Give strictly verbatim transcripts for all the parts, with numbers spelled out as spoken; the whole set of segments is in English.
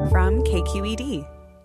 from K Q E D.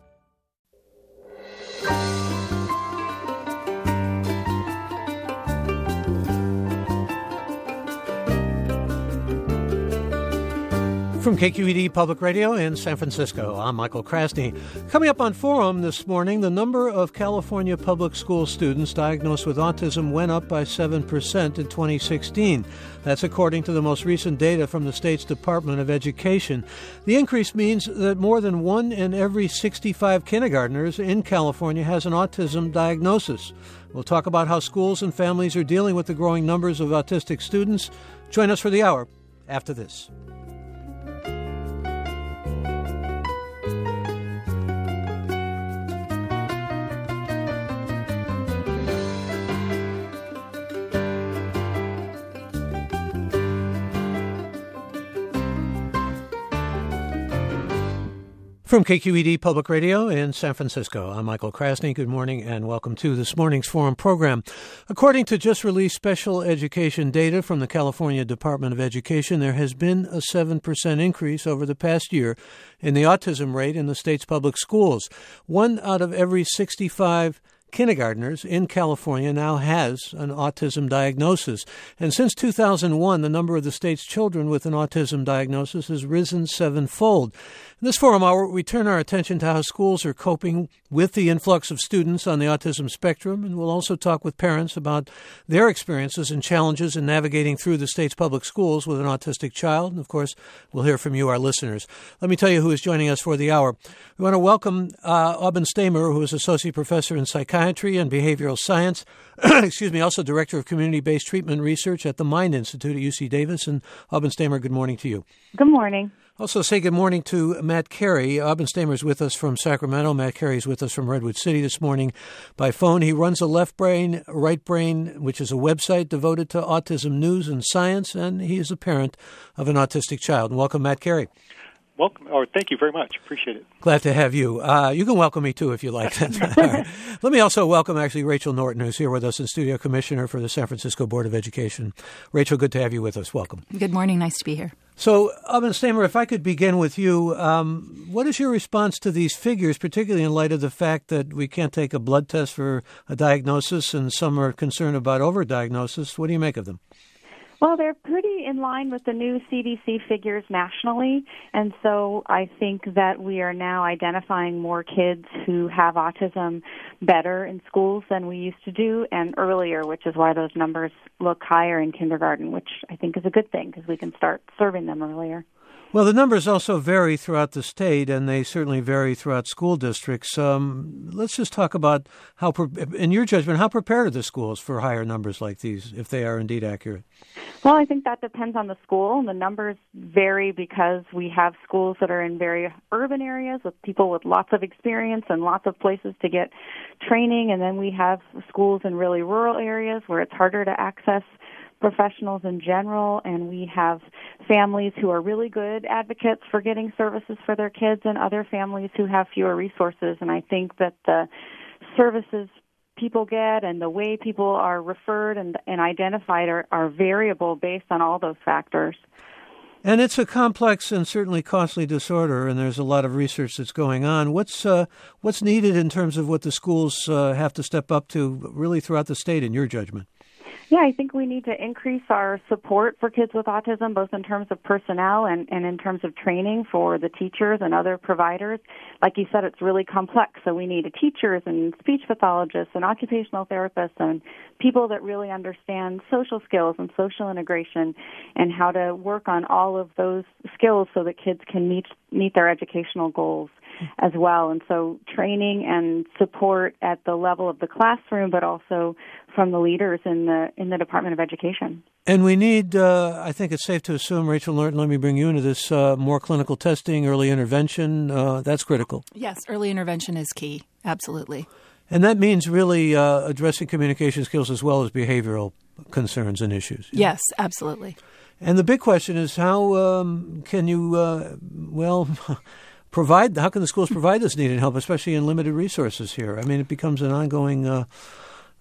From K Q E D Public Radio in San Francisco, I'm Michael Krasny. Coming up on Forum this morning, the number of California public school students diagnosed with autism went up by seven percent in twenty sixteen. That's according to the most recent data from the state's Department of Education. The increase means that more than one in every sixty-five kindergartners in California has an autism diagnosis. We'll talk about how schools and families are dealing with the growing numbers of autistic students. Join us for the hour after this. From K Q E D Public Radio in San Francisco, I'm Michael Krasny. Good morning and welcome to this morning's Forum program. According to just released special education data from the California Department of Education, there has been a seven percent increase over the past year in the autism rate in the state's public schools. One out of every sixty-five kindergartners in California now has an autism diagnosis. And since two thousand one, the number of the state's children with an autism diagnosis has risen sevenfold. In this Forum Hour, we turn our attention to how schools are coping with the influx of students on the autism spectrum, and we'll also talk with parents about their experiences and challenges in navigating through the state's public schools with an autistic child. And, of course, we'll hear from you, our listeners. Let me tell you who is joining us for the hour. We want to welcome uh, Aubin Stamer, who is Associate Professor in Psychiatry and Behavioral Science, excuse me, also Director of Community-Based Treatment Research at the Mind Institute at U C Davis. And Aubin Stamer, good morning to you. Good morning. Also say good morning to Matt Carey. Aubin Stamer is with us from Sacramento. Matt Carey is with us from Redwood City this morning by phone. He runs a Left Brain, Right Brain, which is a website devoted to autism news and science, and he is a parent of an autistic child. And welcome, Matt Carey. Welcome, or thank you very much. Appreciate it. Glad to have you. Uh, you can welcome me, too, if you like. Right. Let me also welcome, actually, Rachel Norton, who's here with us, and Studio Commissioner for the San Francisco Board of Education. Rachel, good to have you with us. Welcome. Good morning. Nice to be here. So, Aubin Stamer, if I could begin with you, um, what is your response to these figures, particularly in light of the fact that we can't take a blood test for a diagnosis and some are concerned about overdiagnosis? What do you make of them? Well, they're pretty in line with the new C D C figures nationally, and so I think that we are now identifying more kids who have autism better in schools than we used to do and earlier, which is why those numbers look higher in kindergarten, which I think is a good thing because we can start serving them earlier. Well, the numbers also vary throughout the state, and they certainly vary throughout school districts. Um, let's just talk about how, in your judgment, how prepared are the schools for higher numbers like these, if they are indeed accurate? Well, I think that depends on the school. The numbers vary because we have schools that are in very urban areas with people with lots of experience and lots of places to get training, and then we have schools in really rural areas where it's harder to access professionals in general, and we have families who are really good advocates for getting services for their kids and other families who have fewer resources. And I think that the services people get and the way people are referred and, and identified are, are variable based on all those factors. And it's a complex and certainly costly disorder, and there's a lot of research that's going on. What's uh, what's needed in terms of what the schools uh, have to step up to really throughout the state, in your judgment? Yeah, I think we need to increase our support for kids with autism, both in terms of personnel and, and in terms of training for the teachers and other providers. Like you said, it's really complex, so we need teachers and speech pathologists and occupational therapists and people that really understand social skills and social integration and how to work on all of those skills so that kids can meet meet their educational goals as well. And so training and support at the level of the classroom, but also from the leaders in the in the Department of Education. And we need, uh, I think it's safe to assume, Rachel Norton, let me bring you into this, uh, more clinical testing, early intervention. Uh, that's critical. Yes, early intervention is key. Absolutely. And that means really uh, addressing communication skills as well as behavioral concerns and issues. Yes, know? Absolutely. And the big question is how um, can you, uh, well... Provide how can the schools provide this needed help, especially in limited resources here? I mean, it becomes an ongoing uh,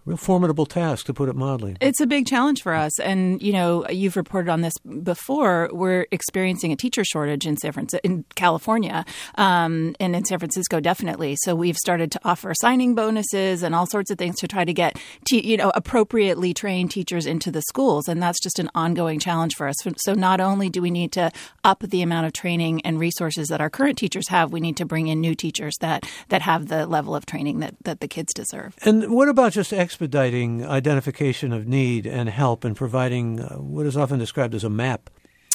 real formidable task, to put it mildly. It's a big challenge for us. And, you know, you've reported on this before. We're experiencing a teacher shortage in San Francisco, in California, um, and in San Francisco, definitely. So we've started to offer signing bonuses and all sorts of things to try to get, te- you know, appropriately trained teachers into the schools. And that's just an ongoing challenge for us. So not only do we need to up the amount of training and resources that our current teachers have, we need to bring in new teachers that, that have the level of training that, that the kids deserve. And what about just expediting identification of need and help and providing uh, what is often described as a map?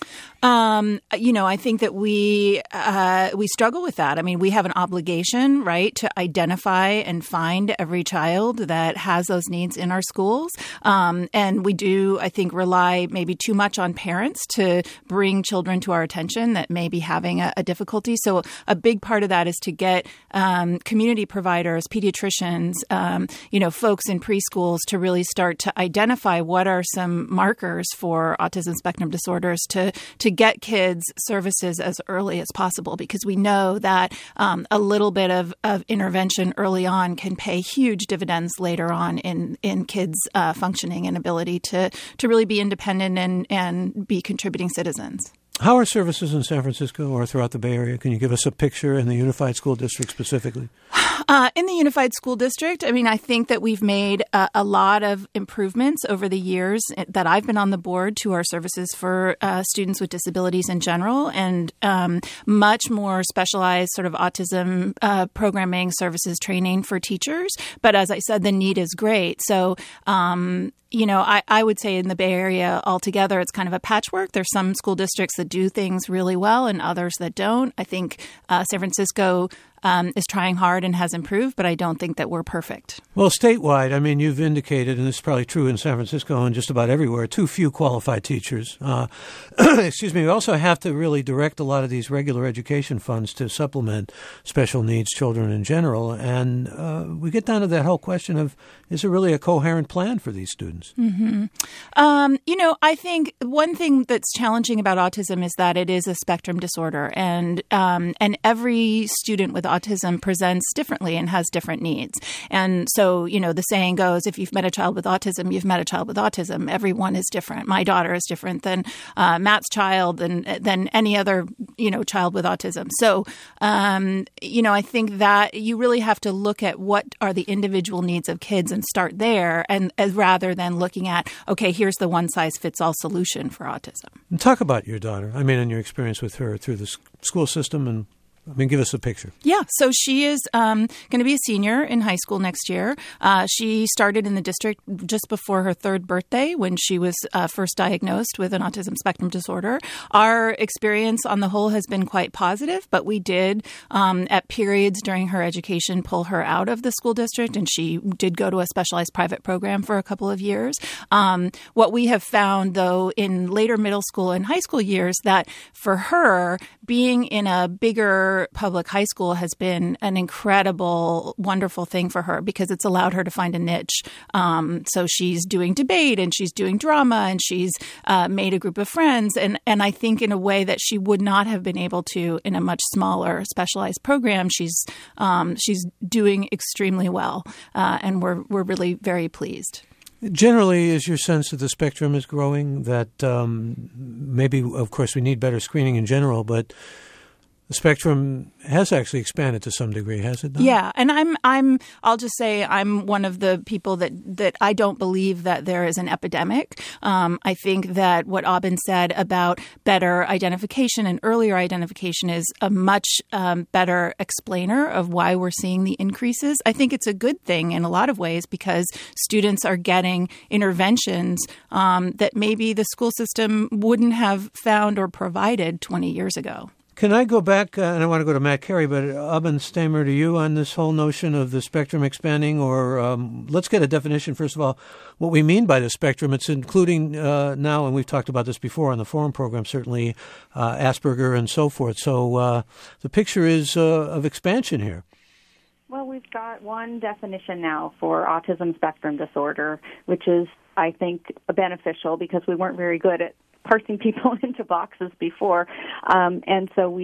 Um, you know, I think that we uh, we struggle with that. I mean, we have an obligation, right, to identify and find every child that has those needs in our schools. Um, and we do, I think, rely maybe too much on parents to bring children to our attention that may be having a, a difficulty. So a big part of that is to get um, community providers, pediatricians, um, you know, folks in preschools to really start to identify what are some markers for autism spectrum disorders to to get kids services as early as possible, because we know that um, a little bit of, of intervention early on can pay huge dividends later on in, in kids' uh, functioning and ability to, to really be independent and, and be contributing citizens. How are services in San Francisco or throughout the Bay Area? Can you give us a picture in the Unified School District specifically? Uh, in the Unified School District, I mean, I think that we've made a, a lot of improvements over the years that I've been on the board to our services for uh, students with disabilities in general, and um, much more specialized sort of autism uh, programming, services, training for teachers. But as I said, the need is great. So, um, you know, I, I would say in the Bay Area altogether, it's kind of a patchwork. There's some school districts that do things really well and others that don't. I think uh, San Francisco Um, is trying hard and has improved, but I don't think that we're perfect. Well, statewide, I mean, you've indicated, and this is probably true in San Francisco and just about everywhere, too few qualified teachers. Uh, excuse me. We also have to really direct a lot of these regular education funds to supplement special needs children in general. And uh, we get down to that whole question of, is there really a coherent plan for these students? Mm-hmm. Um, you know, I think one thing that's challenging about autism is that it is a spectrum disorder, and um, and every student with autism presents differently and has different needs. And so, you know, the saying goes, if you've met a child with autism, you've met a child with autism. Everyone is different. My daughter is different than uh, Matt's child and than any other, you know, child with autism. So, um, you know, I think that you really have to look at what are the individual needs of kids and start there, and as rather than looking at, okay, here's the one-size-fits-all solution for autism. And talk about your daughter. I mean, and your experience with her through the school system, and I mean, give us a picture. Yeah. So she is um, going to be a senior in high school next year. Uh, she started in the district just before her third birthday when she was uh, first diagnosed with an autism spectrum disorder. Our experience on the whole has been quite positive, but we did um, at periods during her education pull her out of the school district, and she did go to a specialized private program for a couple of years. Um, what we have found, though, in later middle school and high school years, that for her, being in a bigger public high school has been an incredible, wonderful thing for her, because it's allowed her to find a niche. Um, so she's doing debate and she's doing drama and she's uh, made a group of friends. And, and I think in a way that she would not have been able to in a much smaller specialized program, she's um, she's doing extremely well. Uh, and we're we're really very pleased. Generally, is your sense that the spectrum is growing, that um, maybe, of course, we need better screening in general, but the spectrum has actually expanded to some degree, has it not? Yeah, and I'm I'm I'll just say I'm one of the people that that I don't believe that there is an epidemic. Um, I think that what Aubin said about better identification and earlier identification is a much um, better explainer of why we're seeing the increases. I think it's a good thing in a lot of ways, because students are getting interventions um, that maybe the school system wouldn't have found or provided twenty years ago. Can I go back, uh, and I want to go to Matt Carey, but Aubin Stamer, to you on this whole notion of the spectrum expanding, or um, let's get a definition, first of all, what we mean by the spectrum. It's including uh, now, and we've talked about this before on the forum program, certainly uh, Asperger and so forth. So uh, the picture is uh, of expansion here. Well, we've got one definition now for autism spectrum disorder, which is, I think, beneficial, because we weren't very good at parsing people into boxes before. Um, and so we've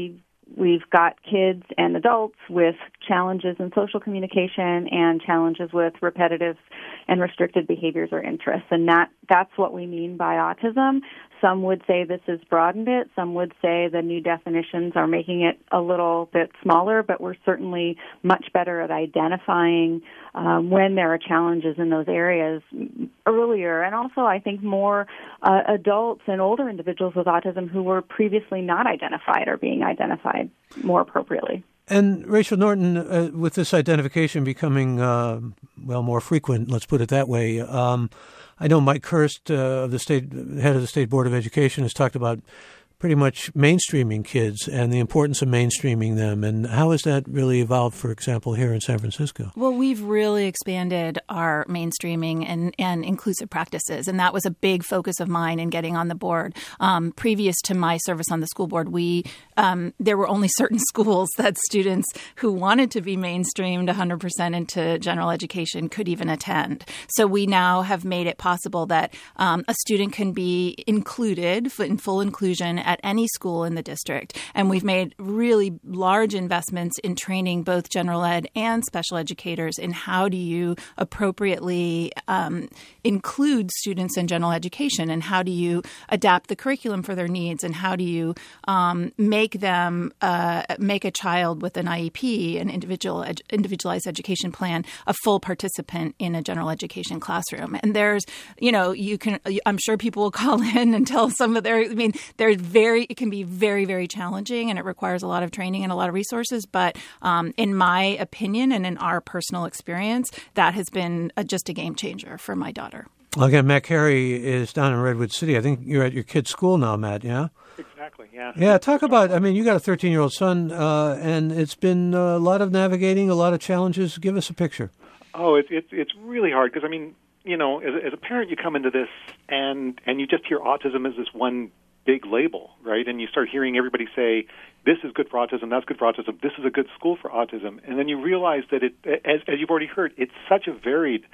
we've got kids and adults with challenges in social communication and challenges with repetitive and restricted behaviors or interests. And that, that's what we mean by autism. Some would say this has broadened it. Some would say the new definitions are making it a little bit smaller, but we're certainly much better at identifying um, when there are challenges in those areas earlier. And also, I think more uh, adults and older individuals with autism who were previously not identified are being identified more appropriately. And Rachel Norton, uh, with this identification becoming, uh, well, more frequent, let's put it that way, um, I know Mike Hurst, uh, of the state head of the State Board of Education, has talked about pretty much mainstreaming kids and the importance of mainstreaming them. And how has that really evolved, for example, here in San Francisco? Well, we've really expanded our mainstreaming and, and inclusive practices, and that was a big focus of mine in getting on the board. Um, previous to my service on the school board, we um, there were only certain schools that students who wanted to be mainstreamed one hundred percent into general education could even attend. So we now have made it possible that um, a student can be included in full inclusion at any school in the district. And we've made really large investments in training both general ed and special educators in how do you appropriately um, include students in general education, and how do you adapt the curriculum for their needs, and how do you um, make them uh, make a child with an I E P, an individual ed- individualized education plan, a full participant in a general education classroom. And there's, you know, you can, I'm sure people will call in and tell some of their, I mean, there's very Very, it can be very, very challenging, and it requires a lot of training and a lot of resources. But um, in my opinion and in our personal experience, that has been a, just a game changer for my daughter. Again, Matt Carey is down in Redwood City. I think you're at your kid's school now, Matt, yeah? Exactly, yeah. Yeah, talk about, I mean, you got a thirteen-year-old son, uh, and it's been a lot of navigating, a lot of challenges. Give us a picture. Oh, it's it's, it's really hard because, I mean, you know, as, as a parent, you come into this and, and you just hear autism as this one big label, right? And you start hearing everybody say, this is good for autism, that's good for autism, this is a good school for autism. And then you realize that it, as, as you've already heard, it's such a varied,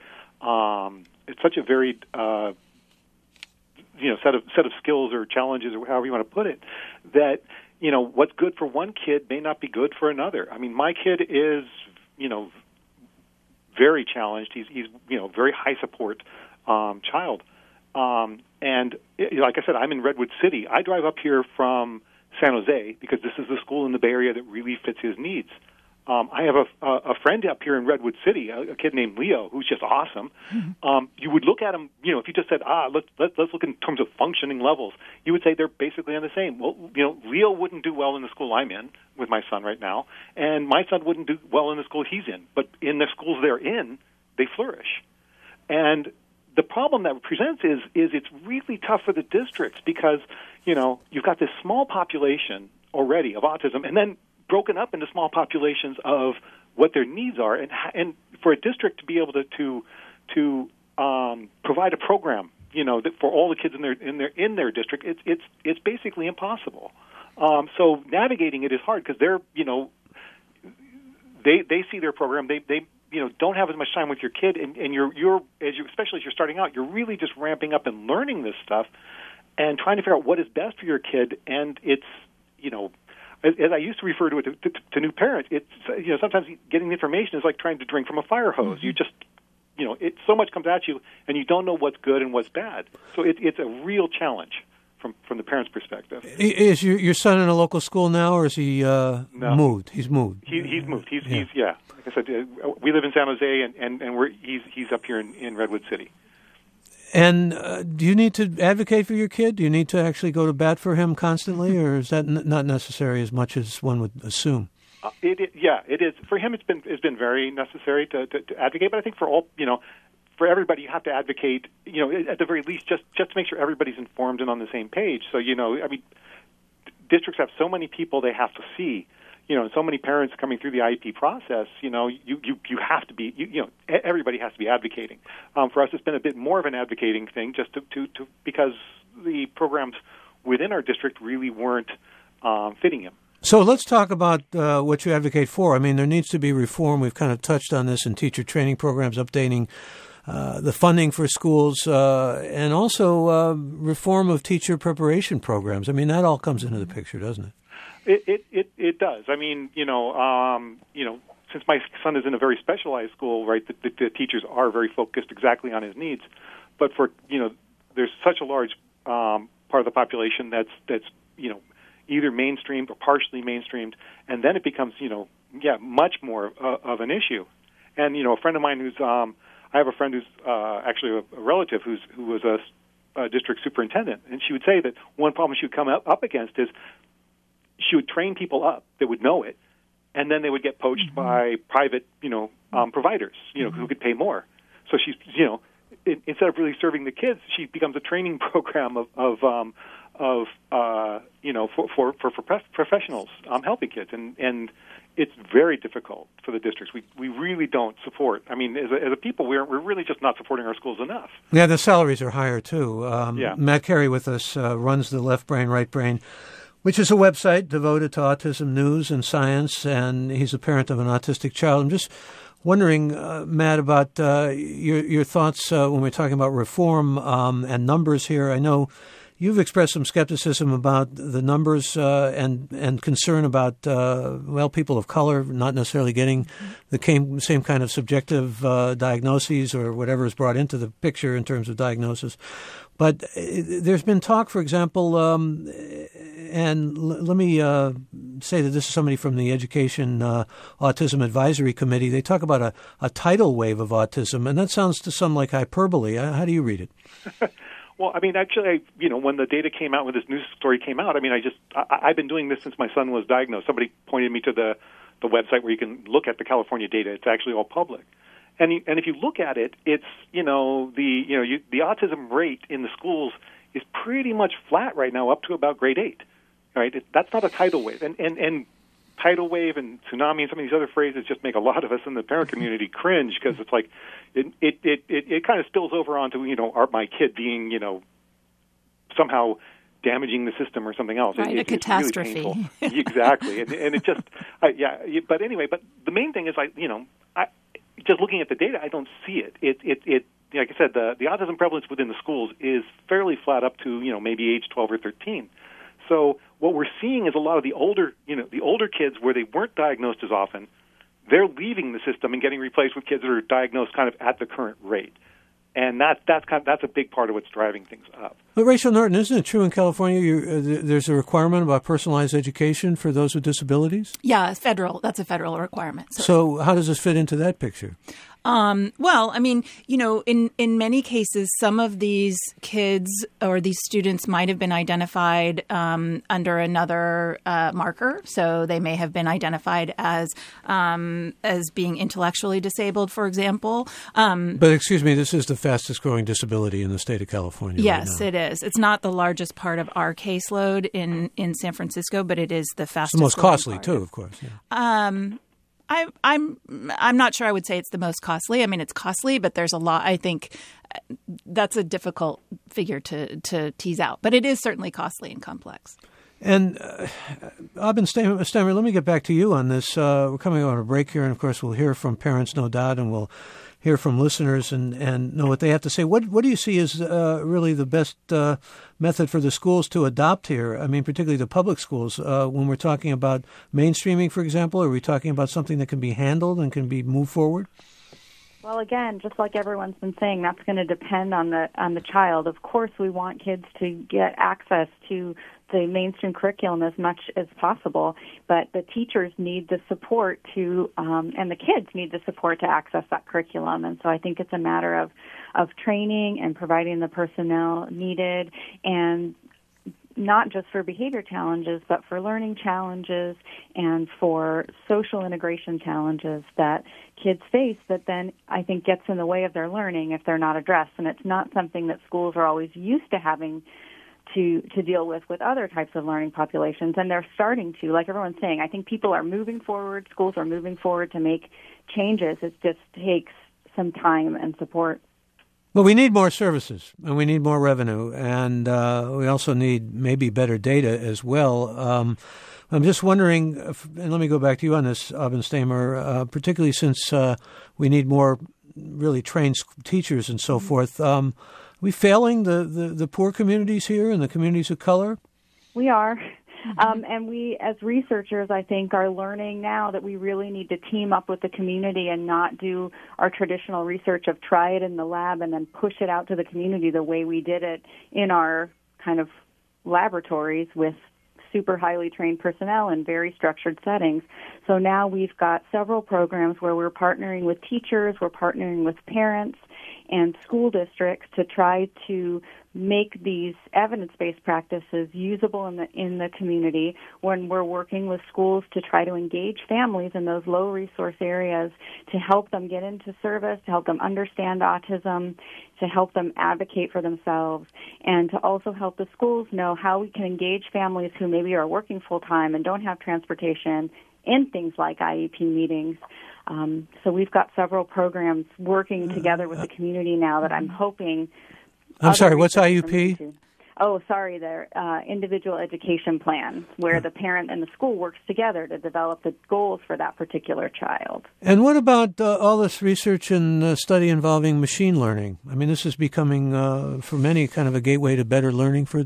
um, it's such a varied, uh, you know, set of set of skills or challenges or however you want to put it, that, you know, what's good for one kid may not be good for another. I mean, my kid is, you know, very challenged. He's, he's you know, very high support um, child. Um, and it, like I said, I'm in Redwood City. I drive up here from San Jose because this is the school in the Bay Area that really fits his needs. Um, I have a, a, a friend up here in Redwood City, a, a kid named Leo, who's just awesome. Mm-hmm. Um, you would look at him, you know, if you just said, ah, let's, let's let's look in terms of functioning levels, you would say they're basically on the same. Well, you know, Leo wouldn't do well in the school I'm in with my son right now, and my son wouldn't do well in the school he's in. But in the schools they're in, they flourish. And the problem that presents is is it's really tough for the districts because, you know, you've got this small population already of autism, and then broken up into small populations of what their needs are, and and for a district to be able to to, to um, provide a program, you know, that for all the kids in their in their in their district, it's it's it's basically impossible. Um, so navigating it is hard because they're, you know, they they see their program, they they you know don't have as much time with your kid, and, and you're you're as you especially as you're starting out, you're really just ramping up and learning this stuff and trying to figure out what is best for your kid, and it's, you know, As, as I used to refer to it to, to, to new parents, it's, you know, sometimes getting the information is like trying to drink from a fire hose. Mm-hmm. You just, you know, it so much comes at you, and you don't know what's good and what's bad. So it, it's a real challenge from, from the parent's perspective. Is your your son in a local school now, or is he uh, no. moved? He's moved. He, he's moved. He's yeah. he's yeah. Like I said, uh, we live in San Jose, and, and, and we're he's he's up here in, in Redwood City. And uh, do you need to advocate for your kid? Do you need to actually go to bat for him constantly, or is that n- not necessary as much as one would assume? Uh, it, it, yeah, it is. For him, it's been it's been very necessary to, to, to advocate. But I think for all, you know, for everybody, you have to advocate. You know, at the very least, just just to make sure everybody's informed and on the same page. So, you know, I mean, districts have so many people they have to see. You know, so many parents coming through the I E P process, you know, you, you, you have to be, you, you know, everybody has to be advocating. Um, for us, it's been a bit more of an advocating thing just to, to, to because the programs within our district really weren't um, fitting him. So let's talk about uh, what you advocate for. I mean, there needs to be reform. We've kind of touched on this in teacher training programs, updating uh, the funding for schools, uh, and also uh, reform of teacher preparation programs. I mean, that all comes into the picture, doesn't it? It, it, it, it does. I mean, you know, um, you know, since my son is in a very specialized school, right, the, the, the teachers are very focused exactly on his needs. But for, you know, there's such a large um, part of the population that's, that's, you know, either mainstreamed or partially mainstreamed, and then it becomes, you know, yeah, much more uh, of an issue. And, you know, a friend of mine who's, um, I have a friend who's uh, actually a, a relative who's who was a, a district superintendent, and she would say that one problem she would come up, up against is she would train people up that would know it, and then they would get poached mm-hmm. by private, you know, um, providers, you know, mm-hmm. who could pay more. So she's, you know, it, instead of really serving the kids, she becomes a training program of, of um, of uh, you know, for for for, for professionals um, helping kids, and and it's very difficult for the districts. We we really don't support. I mean, as a, as a people, we're we're really just not supporting our schools enough. Yeah, the salaries are higher too. Um, yeah. Matt Carey with us uh, runs the Left Brain, Right Brain, which is a website devoted to autism news and science, and he's a parent of an autistic child. I'm just wondering, uh, Matt, about uh, your your thoughts uh, when we're talking about reform um, and numbers here. I know you've expressed some skepticism about the numbers uh, and and concern about, uh, well, people of color not necessarily getting the same, same kind of subjective uh, diagnoses or whatever is brought into the picture in terms of diagnosis. But there's been talk, for example, um, and l- let me uh, say that this is somebody from the Education uh, Autism Advisory Committee. They talk about a, a tidal wave of autism, and that sounds to some like hyperbole. How do you read it? Well, I mean, actually, I, you know, when the data came out, when this news story came out, I mean, I just, I, I've been doing this since my son was diagnosed. Somebody pointed me to the, the website where you can look at the California data. It's actually all public. And you, and if you look at it, it's, you know, the, you know, you, the autism rate in the schools is pretty much flat right now up to about grade eight, right? It, that's not a tidal wave. And, and, and tidal wave and tsunami and some of these other phrases just make a lot of us in the parent community cringe, because it's like it it, it, it it kind of spills over onto, you know, our, my kid being, you know, somehow damaging the system or something else. Right, it, a catastrophe. It's really painful. Exactly. And, and it just, uh, yeah, but anyway, but the main thing is, like, you know, I, just looking at the data, I don't see it. It, it, it like I said, the, the autism prevalence within the schools is fairly flat up to, you know, maybe age twelve or thirteen. So what we're seeing is a lot of the older, you know, the older kids where they weren't diagnosed as often, they're leaving the system and getting replaced with kids that are diagnosed kind of at the current rate. And that, that's kind of, that's a big part of what's driving things up. But Rachel Norton, isn't it true in California you, uh, there's a requirement about personalized education for those with disabilities? Yeah, federal. That's a federal requirement. So, so how does this fit into that picture? Um, well, I mean, you know, in, in many cases, some of these kids or these students might have been identified um, under another uh, marker. So they may have been identified as um, as being intellectually disabled, for example. Um, but excuse me, this is the fastest growing disability in the state of California. Yes, right now. It is. It's not the largest part of our caseload in, in San Francisco, but it is the fastest. It's the most costly, part. too, of course. Yeah. Um, I, I'm I'm not sure I would say it's the most costly. I mean, it's costly, but there's a lot. I think that's a difficult figure to, to tease out. But it is certainly costly and complex. And uh, Abin Steimer, let me get back to you on this. Uh, we're coming on a break here, and of course we'll hear from parents, no doubt, and we'll hear from listeners and, and know what they have to say. What what do you see as uh, really the best uh, method for the schools to adopt here? I mean, particularly the public schools, uh, when we're talking about mainstreaming, for example, are we talking about something that can be handled and can be moved forward? Well, again, just like everyone's been saying, that's going to depend on the on the child. Of course, we want kids to get access to the mainstream curriculum as much as possible, but the teachers need the support to, um, and the kids need the support to access that curriculum. And so I think it's a matter of, of training and providing the personnel needed, and not just for behavior challenges, but for learning challenges and for social integration challenges that kids face that then I think gets in the way of their learning if they're not addressed. And it's not something that schools are always used to having to to deal with with other types of learning populations, and they're starting to, like everyone's saying. I think people are moving forward, schools are moving forward to make changes. It just takes some time and support. Well, we need more services, and we need more revenue, and uh, we also need maybe better data as well. Um, I'm just wondering, if, and let me go back to you on this, Abin Steimer, uh, particularly since uh, we need more really trained teachers and so mm-hmm. forth. Um, are we failing the, the, the poor communities here and the communities of color? We are. Mm-hmm. Um, and we, as researchers, I think, are learning now that we really need to team up with the community and not do our traditional research of try it in the lab and then push it out to the community the way we did it in our kind of laboratories with super highly trained personnel in very structured settings. So now we've got several programs where we're partnering with teachers, we're partnering with parents and school districts to try to make these evidence-based practices usable in the in the community when we're working with schools to try to engage families in those low-resource areas to help them get into service, to help them understand autism, to help them advocate for themselves, and to also help the schools know how we can engage families who maybe are working full-time and don't have transportation in things like I E P meetings. Um, so we've got several programs working together with the community now that I'm hoping... I'm sorry, what's I U P? Oh, sorry, the uh, individual education plan, where the parent and the school works together to develop the goals for that particular child. And what about uh, all this research and uh, study involving machine learning? I mean, this is becoming, uh, for many, kind of a gateway to better learning for...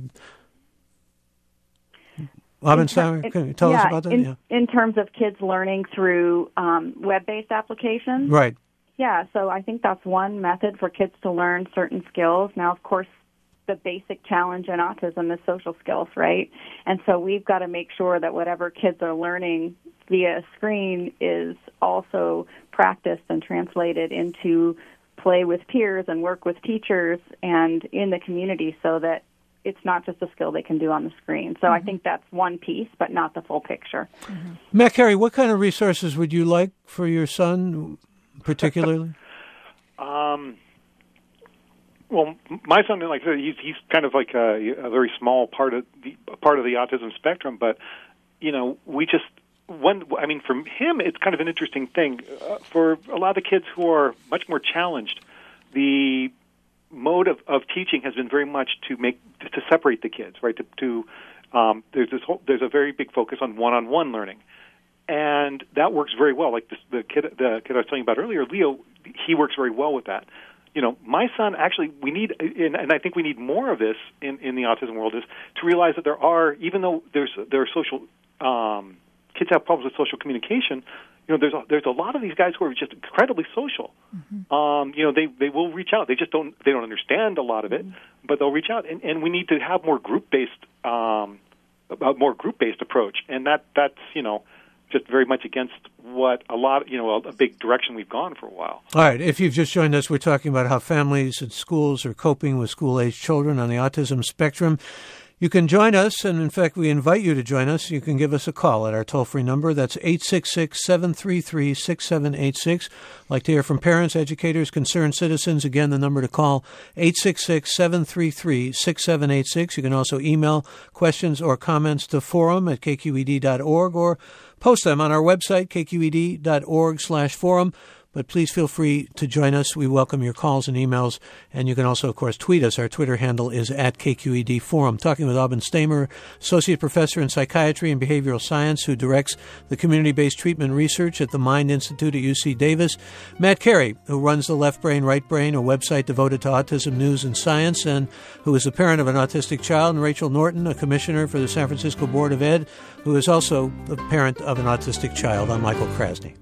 Robin Steiner, can you tell yeah, us about that? In, yeah. in terms of kids learning through um, web-based applications? Right. Yeah, so I think that's one method for kids to learn certain skills. Now, of course, the basic challenge in autism is social skills, right? And so we've got to make sure that whatever kids are learning via a screen is also practiced and translated into play with peers and work with teachers and in the community so that it's not just a skill they can do on the screen. So mm-hmm. I think that's one piece, but not the full picture. Mm-hmm. Matt Carey, what kind of resources would you like for your son particularly? um, well, my son, like I said, he's he's kind of like a, a very small part of the part of the autism spectrum. But you know, we just one. I mean, for him, it's kind of an interesting thing. Uh, for a lot of the kids who are much more challenged, the mode of, of teaching has been very much to make to separate the kids, right? To, to um, there's this whole, there's a very big focus on one-on-one learning. And that works very well. Like this, the kid, the kid I was telling you about earlier, Leo, he works very well with that. You know, my son actually, we need, and, and I think we need more of this in, in the autism world, is to realize that there are, even though there's there are social, um, kids have problems with social communication. You know, there's a, there's a lot of these guys who are just incredibly social. Mm-hmm. Um, you know, they they will reach out. They just don't they don't understand a lot of it, mm-hmm. but they'll reach out. And, and we need to have more group based, um, a more group based approach. And that that's you know. just very much against what a lot, you know, a, a big direction we've gone for a while. All right. If you've just joined us, we're talking about how families and schools are coping with school-age children on the autism spectrum. You can join us, and in fact, we invite you to join us. You can give us a call at our toll-free number. That's eight six six, seven three three, six seven eight six. I'd like to hear from parents, educators, concerned citizens. Again, the number to call, eight six six, seven three three, six seven eight six. You can also email questions or comments to forum at k q e d dot org or post them on our website, k q e d dot org slash forum. But please feel free to join us. We welcome your calls and emails. And you can also, of course, tweet us. Our Twitter handle is at K Q E D Forum. Talking with Aubin Stamer, Associate Professor in Psychiatry and Behavioral Science, who directs the community-based treatment research at the Mind Institute at U C Davis. Matt Carey, who runs the Left Brain, Right Brain, a website devoted to autism news and science, and who is the parent of an autistic child. And Rachel Norton, a commissioner for the San Francisco Board of Ed, who is also the parent of an autistic child. I'm Michael Krasny.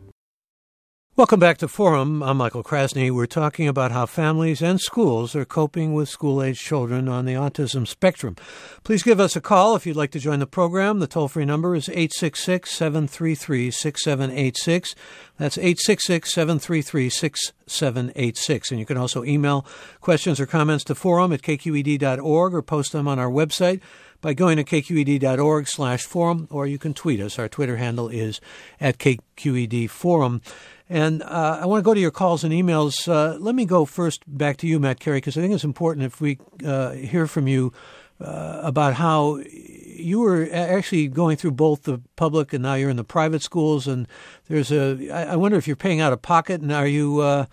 Welcome back to Forum. I'm Michael Krasny. We're talking about how families and schools are coping with school-age children on the autism spectrum. Please give us a call if you'd like to join the program. The toll-free number is eight six six, seven three three, six seven eight six. That's eight six six, seven three three, six seven eight six. And you can also email questions or comments to forum at k q e d dot org or post them on our website by going to k q e d dot org slash forum, or you can tweet us. Our Twitter handle is at K Q E D Forum. And uh, I want to go to your calls and emails. Uh, let me go first back to you, Matt Carey, because I think it's important if we uh, hear from you uh, about how you were actually going through both the public and now you're in the private schools. And there's a, I wonder if you're paying out of pocket, and are you, uh,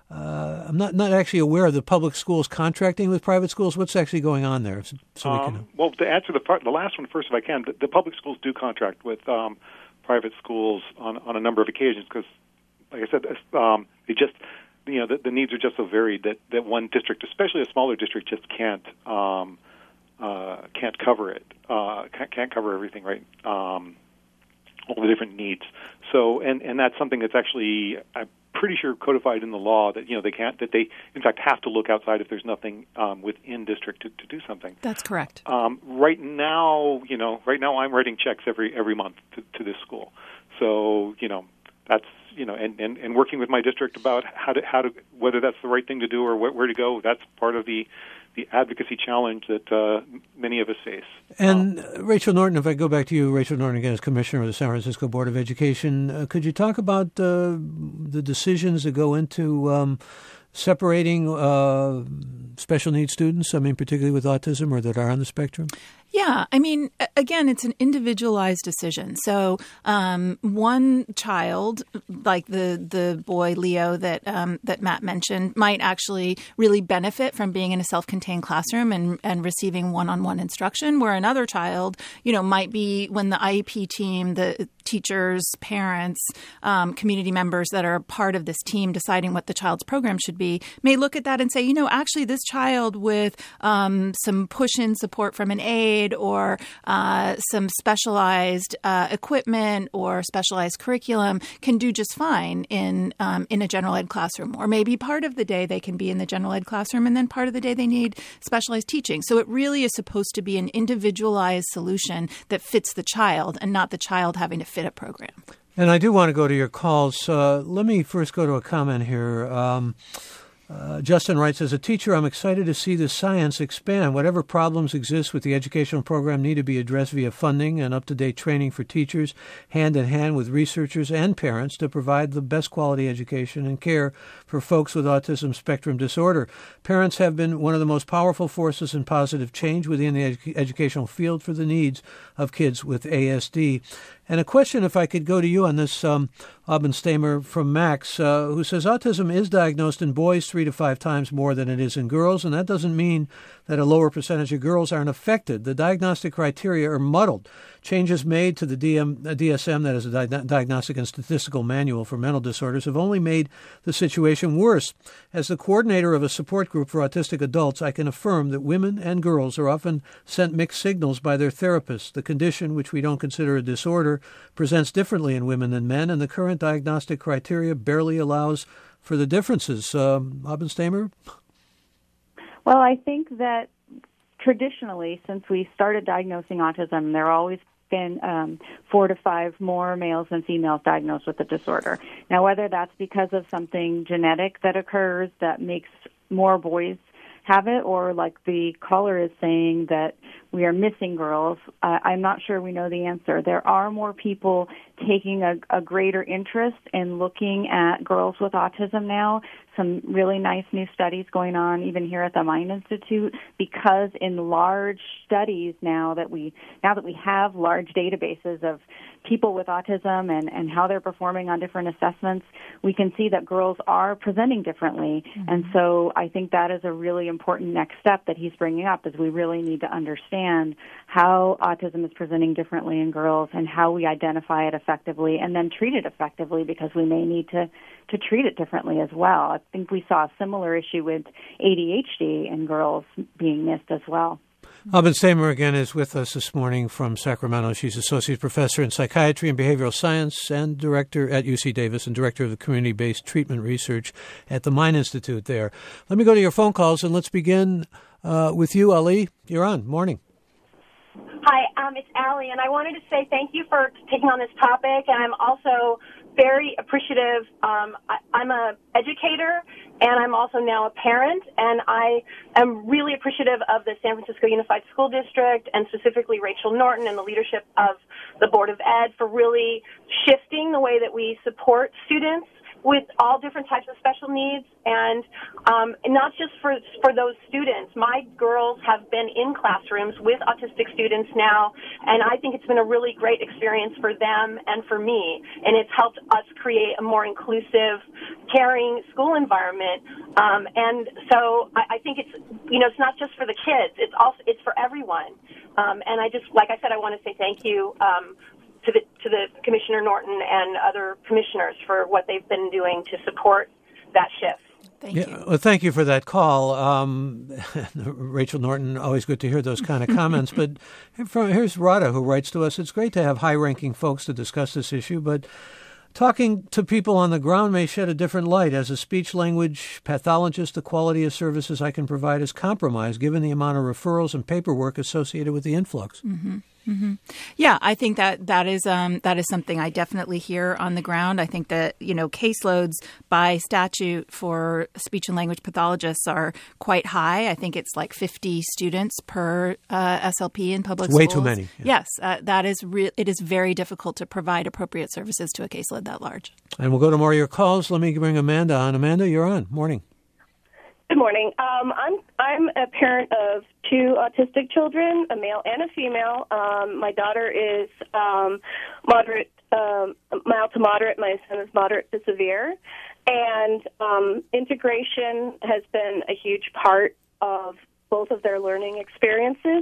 uh, I'm not, not actually aware of the public schools contracting with private schools. What's actually going on there? So, so um, we can... Well, to answer the, part, the last one first, if I can, the, the public schools do contract with um, private schools on, on a number of occasions because, like I said, um, they just, you know, the, the needs are just so varied that, that one district, especially a smaller district, just can't, um, uh, can't cover it, uh, can't, can't cover everything, right? Um, all the different needs. So, and, and that's something that's actually, I'm pretty sure, codified in the law that, you know, they can't, that they, in fact, have to look outside if there's nothing um, within district to, to do something. That's correct. Um, right now, you know, right now I'm writing checks every every month to, to this school. So, you know, that's, you know, and, and, and working with my district about how to, how to, whether that's the right thing to do or where, where to go, that's part of the the advocacy challenge that uh, many of us face. And um, uh, Rachel Norton, if I go back to you, Rachel Norton again as Commissioner of the San Francisco Board of Education, uh, could you talk about uh, the decisions that go into um, separating uh, special needs students, I mean, particularly with autism or that are on the spectrum? Yeah, I mean, again, it's an individualized decision. So um, one child, like the the boy Leo that um, that Matt mentioned, might actually really benefit from being in a self-contained classroom and, and receiving one-on-one instruction, where another child, you know, might be when the I E P team, the teachers, parents, um, community members that are part of this team deciding what the child's program should be, may look at that and say, you know, actually this child with um, some push-in support from an aide or uh, some specialized uh, equipment or specialized curriculum can do just fine in um, in a general ed classroom. Or maybe part of the day they can be in the general ed classroom and then part of the day they need specialized teaching. So it really is supposed to be an individualized solution that fits the child and not the child having to fit a program. And I do want to go to your calls. Uh, let me first go to a comment here. Um, Uh, Justin writes, as a teacher, I'm excited to see the science expand. Whatever problems exist with the educational program need to be addressed via funding and up-to-date training for teachers, hand-in-hand with researchers and parents to provide the best quality education and care for folks with autism spectrum disorder. Parents have been one of the most powerful forces in positive change within the edu- educational field for the needs of kids with A S D. And a question, if I could go to you on this, um, Abendstamer from Max, uh, who says autism is diagnosed in boys three to five times more than it is in girls, and that doesn't mean that a lower percentage of girls aren't affected. The diagnostic criteria are muddled. Changes made to the D M, D S M, that is a di- Diagnostic and Statistical Manual for Mental Disorders, have only made the situation worse. As the coordinator of a support group for autistic adults, I can affirm that women and girls are often sent mixed signals by their therapists. The condition, which we don't consider a disorder, presents differently in women than men, and the current diagnostic criteria barely allows for the differences. Um, Abendstamer? Well, I think that traditionally, since we started diagnosing autism, there are always been um, four to five more males than females diagnosed with the disorder. Now, whether that's because of something genetic that occurs that makes more boys have it, or like the caller is saying that we are missing girls, uh, I'm not sure we know the answer. There are more people taking a, a greater interest in looking at girls with autism now. Some really nice new studies going on even here at the Mind Institute, because in large studies now that we now that we have large databases of people with autism and, and how they're performing on different assessments, we can see that girls are presenting differently. Mm-hmm. And so I think that is a really important next step that he's bringing up, is we really need to understand how autism is presenting differently in girls and how we identify it effectively and then treat it effectively, because we may need to, to treat it differently as well. I think we saw a similar issue with A D H D in girls being missed as well. Abendstamer again is with us this morning from Sacramento. She's Associate Professor in Psychiatry and Behavioral Science and Director at U C Davis and Director of the Community-Based Treatment Research at the Mind Institute there. Let me go to your phone calls, and let's begin uh, with you, Ali. You're on. Morning. Hi, um, it's Allie, and I wanted to say thank you for taking on this topic, and I'm also very appreciative. Um, I, I'm an educator, and I'm also now a parent, and I am really appreciative of the San Francisco Unified School District, and specifically Rachel Norton and the leadership of the Board of Ed for really shifting the way that we support students with all different types of special needs, and um, not just for for those students. My girls have been in classrooms with autistic students now, and I think it's been a really great experience for them and for me, and it's helped us create a more inclusive, caring school environment. Um, and so I, I think it's, you know, it's not just for the kids, it's also it's for everyone. Um, and I just, like I said, I want to say thank you um, to the to the Commissioner Norton and other commissioners for what they've been doing to support that shift. Thank yeah, you. Well, thank you for that call. Um, Rachel Norton, always good to hear those kind of comments. But from, here's Radha, who writes to us, it's great to have high-ranking folks to discuss this issue, but talking to people on the ground may shed a different light. As a speech-language pathologist, the quality of services I can provide is compromised given the amount of referrals and paperwork associated with the influx. Mm-hmm. Mm-hmm. Yeah, I think that that is um, that is something I definitely hear on the ground. I think that, you know, caseloads by statute for speech and language pathologists are quite high. I think it's like fifty students per uh, S L P in public Way schools. too many. Yeah. Yes, uh, that is re- it is very difficult to provide appropriate services to a caseload that large. And we'll go to more of your calls. Let me bring Amanda on. Amanda, you're on. Morning. Good morning. Um, I'm I'm a parent of two autistic children, a male and a female. Um, my daughter is um, moderate, um, mild to moderate. My son is moderate to severe, and um, integration has been a huge part of both of their learning experiences.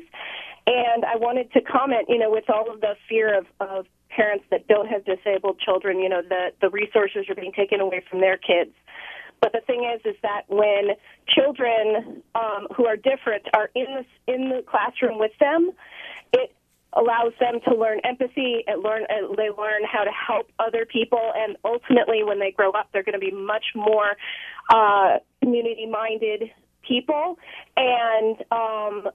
And I wanted to comment, you know, with all of the fear of, of parents that don't have disabled children, you know, the the resources are being taken away from their kids. But the thing is, is that when children um, who are different are in the in the classroom with them, it allows them to learn empathy and learn. Uh, they learn how to help other people, and ultimately, when they grow up, they're going to be much more uh, community-minded people. And um,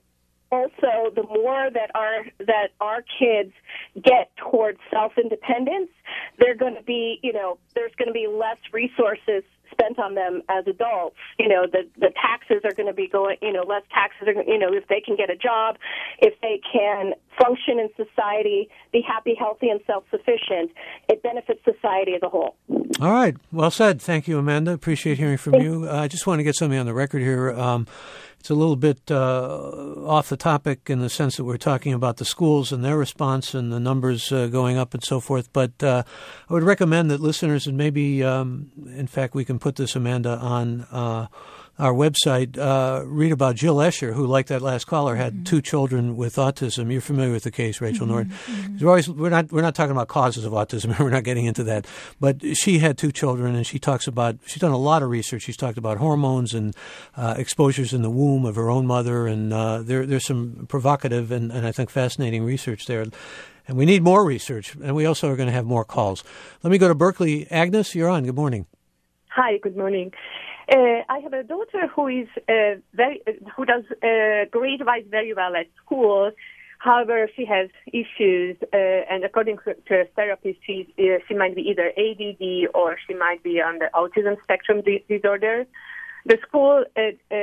also, the more that our that our kids get towards self-independence, they're going to be, you know, there's going to be less resources spent on them as adults. You know, the the taxes are going to be going, you know, less taxes are, you know, if they can get a job, if they can function in society, be happy, healthy, and self-sufficient, it benefits society as a whole. All right. Well said. Thank you, Amanda. Appreciate hearing from you. Uh, I just want to get something on the record here. Um, it's a little bit uh, off the topic in the sense that we're talking about the schools and their response and the numbers uh, going up and so forth. But uh, I would recommend that listeners, and maybe, um, in fact, we can put this, Amanda, on uh, our website, uh, read about Jill Escher, who, like that last caller, had mm-hmm. two children with autism. You're familiar with the case, Rachel mm-hmm. Norton. Mm-hmm. We're, always, we're not we're not talking about causes of autism. We're not getting into that. But she had two children, and she talks about, she's done a lot of research. She's talked about hormones and uh, exposures in the womb of her own mother, and uh, there there's some provocative and, and I think fascinating research there. And we need more research, and we also are going to have more calls. Let me go to Berkeley. Agnes, you're on. Good morning. Hi, good morning. Uh, I have a daughter who is uh, very, who does uh, grade wise very well at school. However, she has issues, uh, and according to her therapist, she uh, she might be either A D D or she might be on the autism spectrum di- disorder. The school uh,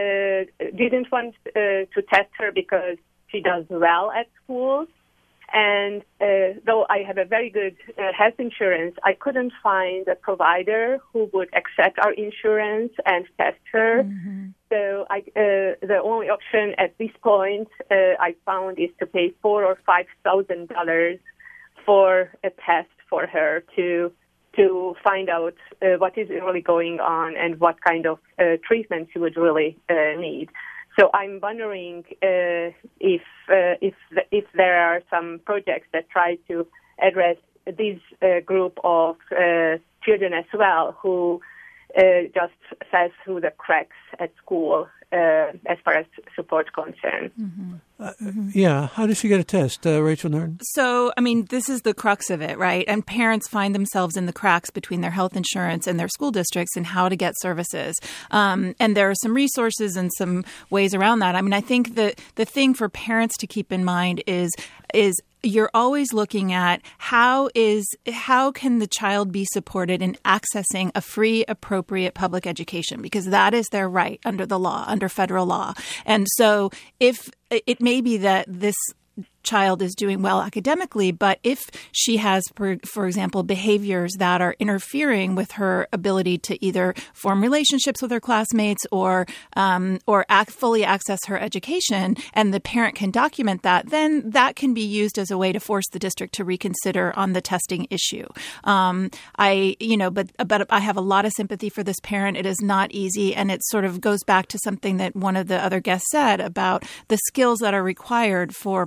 uh, didn't want uh, to test her because she does well at school. And uh, though I have a very good uh, health insurance, I couldn't find a provider who would accept our insurance and test her. Mm-hmm. So I, uh, the only option at this point uh, I found is to pay four or five thousand dollars for a test for her to to find out uh, what is really going on and what kind of uh, treatment she would really uh, need. So I'm wondering uh, if uh, if if there are some projects that try to address this uh, group of uh, children as well who uh, just fell through the cracks at school uh, as far as support concerned. Mm-hmm. Uh, mm-hmm. Yeah. How does she get a test, uh, Rachel Norton? So, I mean, this is the crux of it, right? And parents find themselves in the cracks between their health insurance and their school districts and how to get services. Um, and there are some resources and some ways around that. I mean, I think the the thing for parents to keep in mind is is you're always looking at how is how can the child be supported in accessing a free, appropriate public education, because that is their right under the law, under federal law. And so if it may be that this child is doing well academically, but if she has, for, for example, behaviors that are interfering with her ability to either form relationships with her classmates or um, or act, fully access her education, and the parent can document that, then that can be used as a way to force the district to reconsider on the testing issue. Um, I, you know, but but I have a lot of sympathy for this parent. It is not easy, and it sort of goes back to something that one of the other guests said about the skills that are required for parents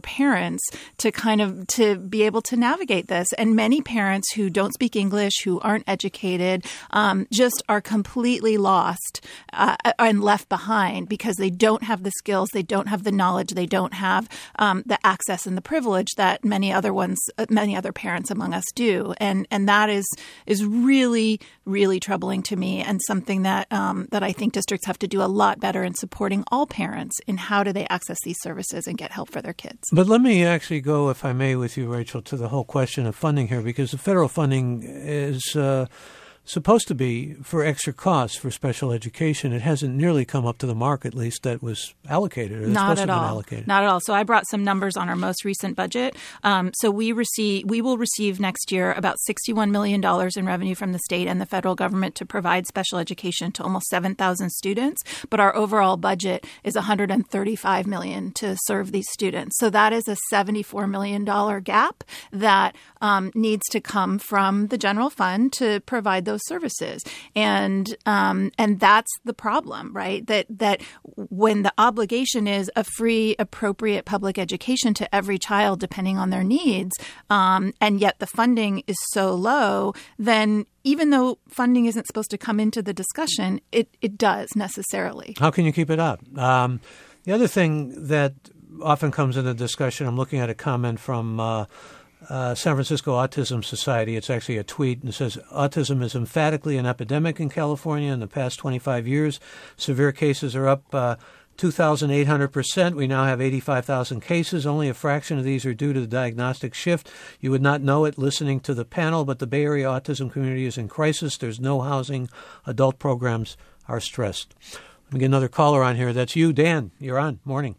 parents to kind of to be able to navigate this. And many parents who don't speak English, who aren't educated, um, just are completely lost uh, and left behind because they don't have the skills, they don't have the knowledge, they don't have um, the access and the privilege that many other ones, many other parents among us do. And and that is is really, really troubling to me, and something that um, that I think districts have to do a lot better in supporting all parents in how do they access these services and get help for their kids. But let me actually go, if I may, with you, Rachel, to the whole question of funding here, because the federal funding is uh, supposed to be for extra costs for special education. It hasn't nearly come up to the mark, at least, that was allocated. Or Not at all. Allocated. Not at all. So I brought some numbers on our most recent budget. Um, so we receive, we will receive next year about sixty-one million dollars in revenue from the state and the federal government to provide special education to almost seven thousand students. But our overall budget is one hundred thirty-five million dollars to serve these students. So that is a seventy-four million dollars gap that um, needs to come from the general fund to provide those services. And um, and that's the problem, right? That that when the obligation is a free, appropriate public education to every child, depending on their needs, um, and yet the funding is so low, then even though funding isn't supposed to come into the discussion, it, it does necessarily. How can you keep it up? Um, the other thing that often comes into discussion, I'm looking at a comment from uh, Uh, San Francisco Autism Society. It's actually a tweet, and it says, autism is emphatically an epidemic in California in the past twenty-five years. Severe cases are up uh, two thousand eight hundred percent. We now have eighty-five thousand cases. Only a fraction of these are due to the diagnostic shift. You would not know it listening to the panel, but the Bay Area autism community is in crisis. There's no housing. Adult programs are stressed. Let me get another caller on here. That's you, Dan. You're on. Morning.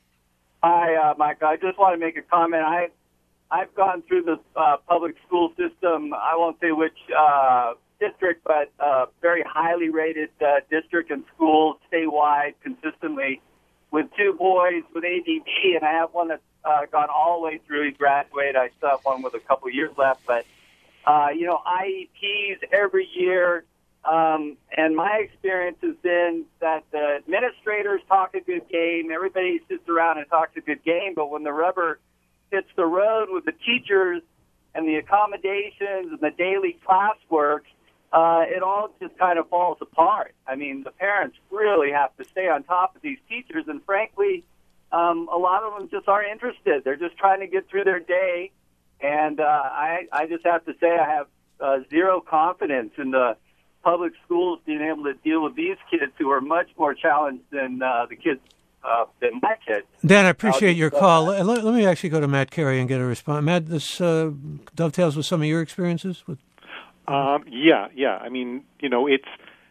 Hi, uh, Mike. I just want to make a comment. I I've gone through the uh, public school system. I won't say which uh, district, but uh, very highly rated uh, district and school statewide consistently with two boys with A D D, and I have one that's uh, gone all the way through. He graduated. I still have one with a couple years left, but, uh, you know, I E Ps every year, um, and my experience has been that the administrators talk a good game, everybody sits around and talks a good game, but when the rubber hits the road with the teachers and the accommodations and the daily classwork, uh, it all just kind of falls apart. I mean, the parents really have to stay on top of these teachers, and frankly, um, a lot of them just aren't interested. They're just trying to get through their day, and uh, I, I just have to say I have uh, zero confidence in the public schools being able to deal with these kids who are much more challenged than uh, the kids Uh, than my kids. Dan, I appreciate your call. Let, let me actually go to Matt Carey and get a response. Matt, this uh, dovetails with some of your experiences? With- um, yeah, yeah. I mean, you know, it's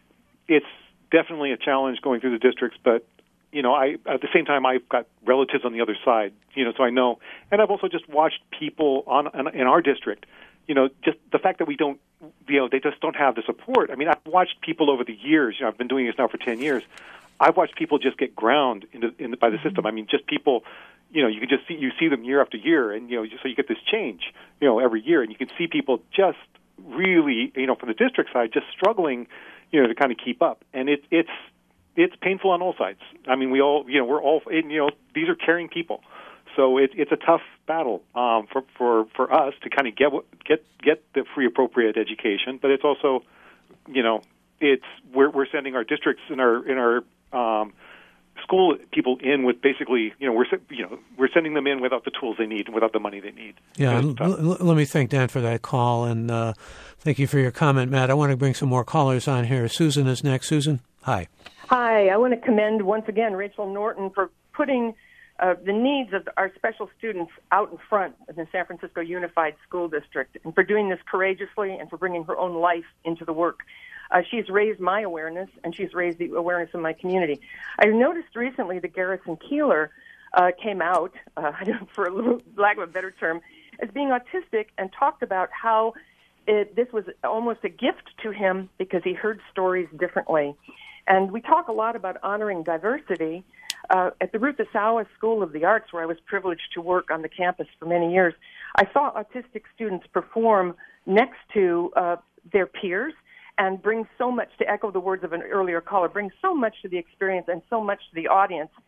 it's definitely a challenge going through the districts, but, you know, I at the same time, I've got relatives on the other side, you know, so I know. And I've also just watched people on in our district, you know, just the fact that we don't, you know, they just don't have the support. I mean, I've watched people over the years, you know, I've been doing this now for ten years, I've watched people just get ground into, in the, by the system. I mean, just people, you know, you can just see you see them year after year, and you know, just so you get this change, you know, every year, and you can see people just really, you know, from the district side, just struggling, you know, to kind of keep up, and it, it's it's painful on all sides. I mean, we all, you know, we're all, you know, these are caring people, so it, it's a tough battle um, for for for us to kind of get get get the free appropriate education, but it's also, you know, it's we're we're sending our districts in our in our Um, school people in with basically, you know, we're you know we're sending them in without the tools they need and without the money they need. Yeah, l- l- let me thank Dan for that call, and uh, thank you for your comment, Matt. I want to bring some more callers on here. Susan is next. Susan, hi. Hi, I want to commend once again Rachel Norton for putting uh, the needs of our special students out in front of the San Francisco Unified School District, and for doing this courageously and for bringing her own life into the work. Uh, she's raised my awareness, and she's raised the awareness of my community. I noticed recently that Garrison Keillor uh, came out, uh, for a little lack of a better term, as being autistic, and talked about how it, this was almost a gift to him because he heard stories differently. And we talk a lot about honoring diversity. Uh, at the Ruth Asawa School of the Arts, where I was privileged to work on the campus for many years, I saw autistic students perform next to uh, their peers, and bring so much, to echo the words of an earlier caller, bring so much to the experience and so much to the audience.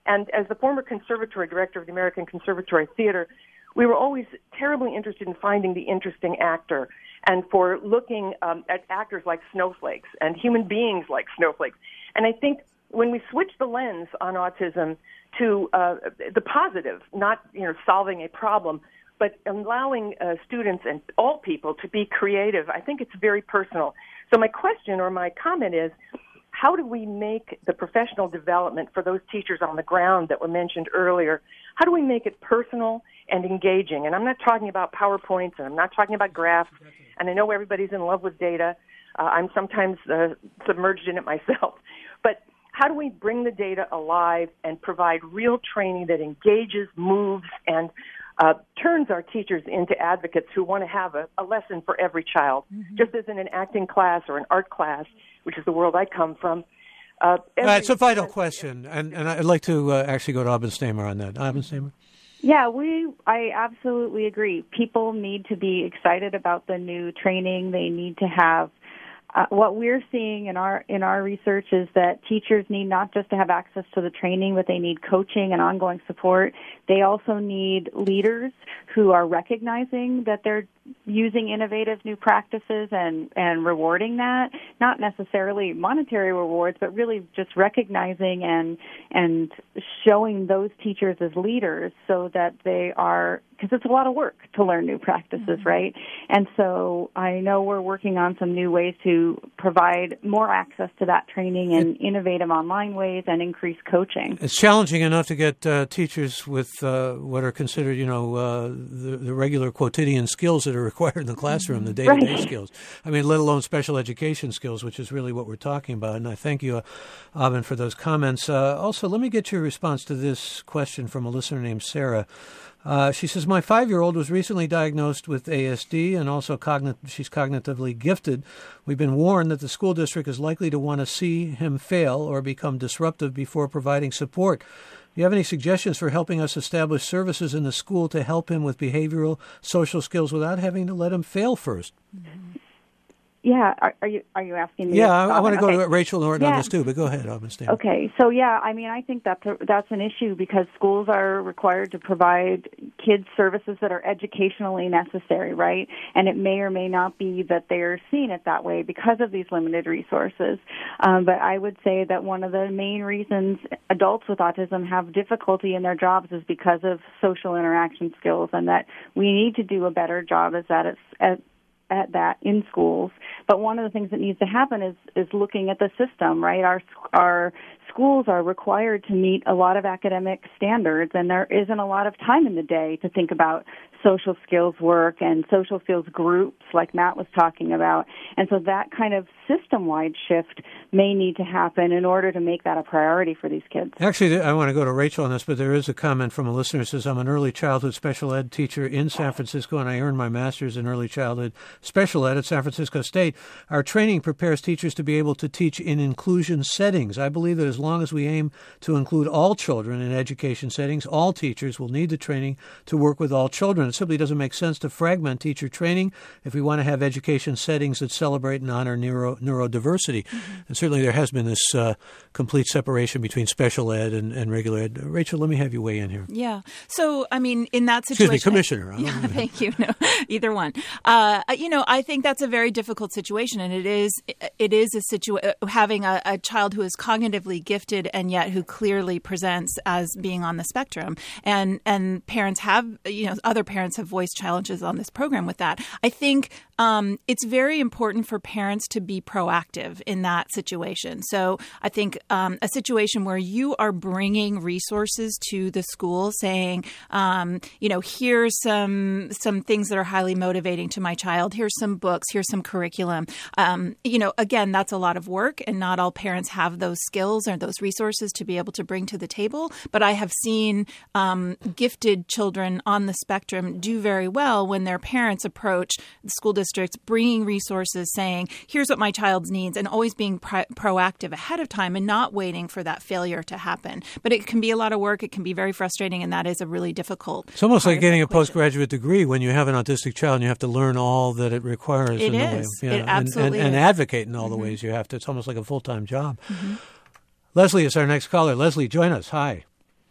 And as the former conservatory director of the American Conservatory Theater, we were always terribly interested in finding the interesting actor and for looking um, at actors like snowflakes and human beings like snowflakes. And I think when we switch the lens on autism to uh, the positive, not you know solving a problem, but allowing uh, students and all people to be creative, I think it's very personal. So my question or my comment is, how do we make the professional development for those teachers on the ground that were mentioned earlier, how do we make it personal and engaging? And I'm not talking about PowerPoints, and I'm not talking about graphs, and I know everybody's in love with data. Uh, I'm sometimes uh, submerged in it myself. But how do we bring the data alive and provide real training that engages, moves, and uh, turns our teachers into advocates who want to have a, a lesson for every child, mm-hmm. just as in an acting class or an art class, which is the world I come from. Uh, every, uh, it's a vital question, and, and I'd like to uh, actually go to Abin Stamer on that. Abin Stamer? Yeah, we. I absolutely agree. People need to be excited about the new training. They need to have Uh, what we're seeing in our in our research is that teachers need not just to have access to the training, but they need coaching and ongoing support. They also need leaders who are recognizing that they're using innovative new practices and, and rewarding that, not necessarily monetary rewards, but really just recognizing and and showing those teachers as leaders so that they are, because it's a lot of work to learn new practices, mm-hmm. right? And so I know we're working on some new ways to provide more access to that training in innovative online ways and increase coaching. It's challenging enough to get uh, teachers with uh, what are considered, you know, uh, the, the regular quotidian skills that are required in the classroom, the day-to-day right. skills. I mean, let alone special education skills, which is really what we're talking about. And I thank you, uh, Abin, for those comments. Uh, also, let me get your response to this question from a listener named Sarah. Uh, she says, my five-year-old was recently diagnosed with A S D and also cognit- she's cognitively gifted. We've been warned that the school district is likely to want to see him fail or become disruptive before providing support. Do you have any suggestions for helping us establish services in the school to help him with behavioral, social skills without having to let him fail first? Mm-hmm. Yeah, are, are you are you asking me? Yeah, I, I want to go okay. to Rachel Norton yeah. on this too, but go ahead, Abin Stamer. Okay, so yeah, I mean, I think that's a, that's an issue because schools are required to provide kids services that are educationally necessary, right? And it may or may not be that they're seeing it that way because of these limited resources. Um, but I would say that one of the main reasons adults with autism have difficulty in their jobs is because of social interaction skills, and that we need to do a better job as that at at that in schools. But one of the things that needs to happen is is looking at the system, right? Our our schools are required to meet a lot of academic standards, and there isn't a lot of time in the day to think about social skills work and social skills groups like Matt was talking about. And so that kind of system-wide shift may need to happen in order to make that a priority for these kids. Actually, I want to go to Rachel on this, but there is a comment from a listener who says, I'm an early childhood special ed teacher in San Francisco, and I earned my master's in early childhood special ed at San Francisco State. Our training prepares teachers to be able to teach in inclusion settings. I believe that as long as we aim to include all children in education settings, all teachers will need the training to work with all children. It simply doesn't make sense to fragment teacher training if we want to have education settings that celebrate and honor neuro, neurodiversity. Mm-hmm. And certainly there has been this uh, complete separation between special ed and, and regular ed. Rachel, let me have you weigh in here. Yeah. So, I mean, in that situation... Excuse me, Commissioner. Yeah, thank you. No, either one. Uh, you know, I think that's a very difficult situation, and it is it is a situa- having a, a child who is cognitively gifted and yet who clearly presents as being on the spectrum. And, and parents have, you know, other parents have voiced challenges on this program with that. I think um, it's very important for parents to be proactive in that situation. So I think um, a situation where you are bringing resources to the school saying, um, you know, here's some some things that are highly motivating to my child. Here's some books. Here's some curriculum. Um, you know, again, that's a lot of work, and not all parents have those skills or those resources to be able to bring to the table. But I have seen um, gifted children on the spectrum do very well when their parents approach the school districts, bringing resources, saying, here's what my child needs, and always being pro- proactive ahead of time and not waiting for that failure to happen. But it can be a lot of work. It can be very frustrating, and that is a really difficult. It's almost like getting a postgraduate degree when you have an autistic child and you have to learn all that it requires. It in is. The way, yeah, it absolutely and, and, is. and advocate in all mm-hmm. the ways you have to. It's almost like a full-time job. Mm-hmm. Leslie is our next caller. Leslie, join us. Hi.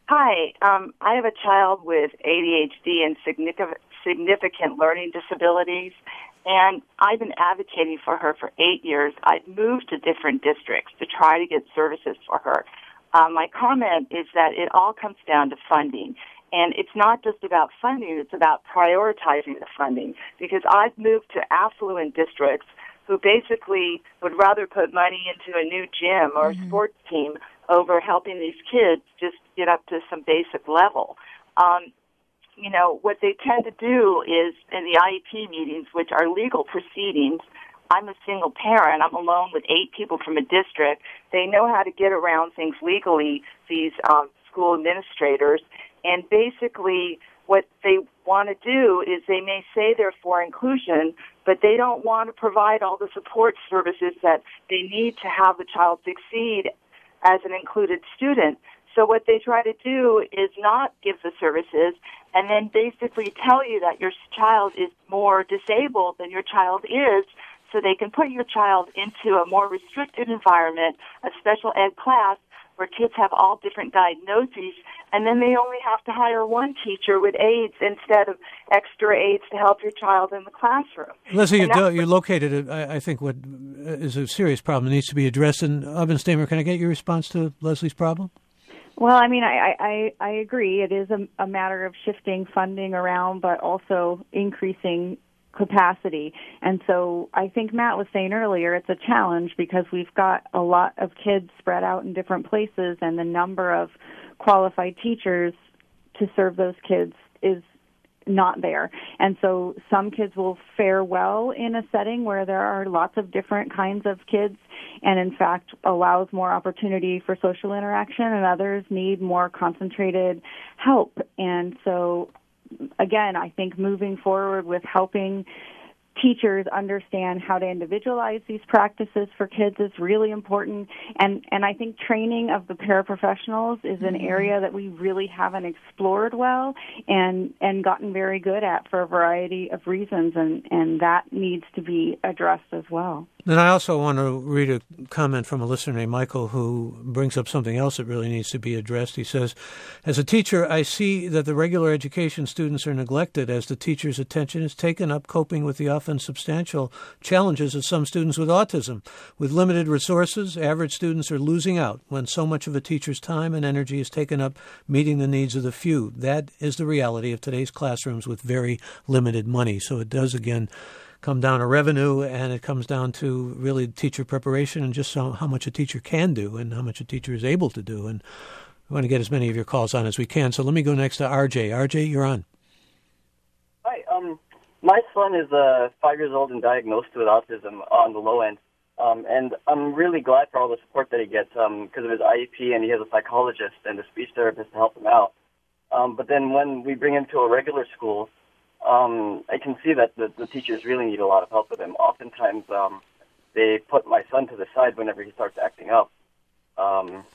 Hi, um, I have a child with A D H D and significant, significant learning disabilities, and I've been advocating for her for eight years. I've moved to different districts to try to get services for her. Um, my comment is that it all comes down to funding. And it's not just about funding, it's about prioritizing the funding. Because I've moved to affluent districts who basically would rather put money into a new gym or a mm-hmm. sports team over helping these kids just get up to some basic level. Um, you know, what they tend to do is in the I E P meetings, which are legal proceedings, I'm a single parent. I'm alone with eight people from a district. They know how to get around things legally, these um, school administrators. And basically what they want to do is they may say they're for inclusion, but they don't want to provide all the support services that they need to have the child succeed as an included student. So what they try to do is not give the services and then basically tell you that your child is more disabled than your child is, so they can put your child into a more restricted environment, a special ed class, where kids have all different diagnoses, and then they only have to hire one teacher with aides instead of extra aides to help your child in the classroom. Leslie, you do, you're located, I, I think, what is a serious problem that needs to be addressed. And Abenstammer, can I get your response to Leslie's problem? Well, I mean, I, I, I agree. It is a, a matter of shifting funding around, but also increasing capacity. And so I think Matt was saying earlier, it's a challenge because we've got a lot of kids spread out in different places, and the number of qualified teachers to serve those kids is not there. And so some kids will fare well in a setting where there are lots of different kinds of kids and, in fact, allows more opportunity for social interaction, and others need more concentrated help. And so again, I think moving forward with helping teachers understand how to individualize these practices for kids is really important. And, and I think training of the paraprofessionals is an mm-hmm. area that we really haven't explored well and, and gotten very good at for a variety of reasons, and, and that needs to be addressed as well. Then I also want to read a comment from a listener named Michael who brings up something else that really needs to be addressed. He says, as a teacher, I see that the regular education students are neglected as the teacher's attention is taken up coping with the often substantial challenges of some students with autism. With limited resources, average students are losing out when so much of a teacher's time and energy is taken up meeting the needs of the few. That is the reality of today's classrooms with very limited money. So it does, again, come down to revenue, and it comes down to really teacher preparation and just how, how much a teacher can do and how much a teacher is able to do. And we want to get as many of your calls on as we can. So let me go next to R J. R J, you're on. Hi. Um, my son is uh, five years old and diagnosed with autism on the low end. Um, and I'm really glad for all the support that he gets um, because of his I E P, and he has a psychologist and a speech therapist to help him out. Um, but then when we bring him to a regular school, Um, I can see that the, the teachers really need a lot of help with him. Oftentimes, um, they put my son to the side whenever he starts acting up. Um,